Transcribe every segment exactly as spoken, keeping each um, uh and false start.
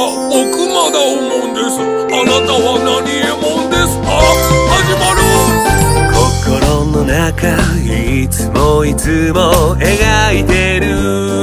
僕まだ思うんです。あなたは何エモンですか？始まる。 心の中いつもいつも描いてる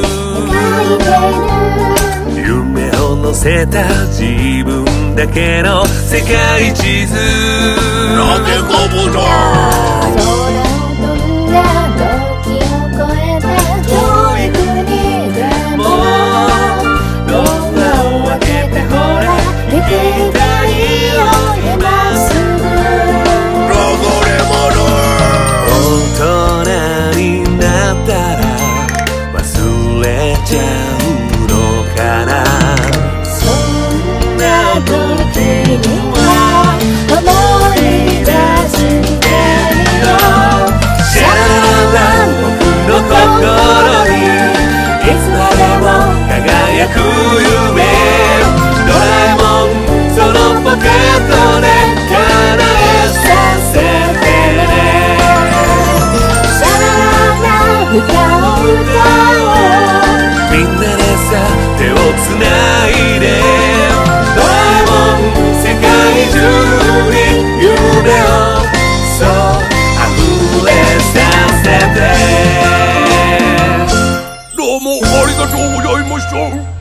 夢を乗せた自分だけの世界地図。 なぜかぶと空を飛んだ時を越えて遠い国でもドアを開けてほら行きたいよ今すぐ。 流れ戻大人になったら忘れちゃうのかな。 そんな時には思い出してるよ。シャララ僕の心にいつまでも輝く夢。ドラえもんそのポケットで叶えさせてね。シャララ歌を歌おうみんなでさ手をつないでドラえもん世界中に夢をそう溢れさせて。 どうもありがとうございました。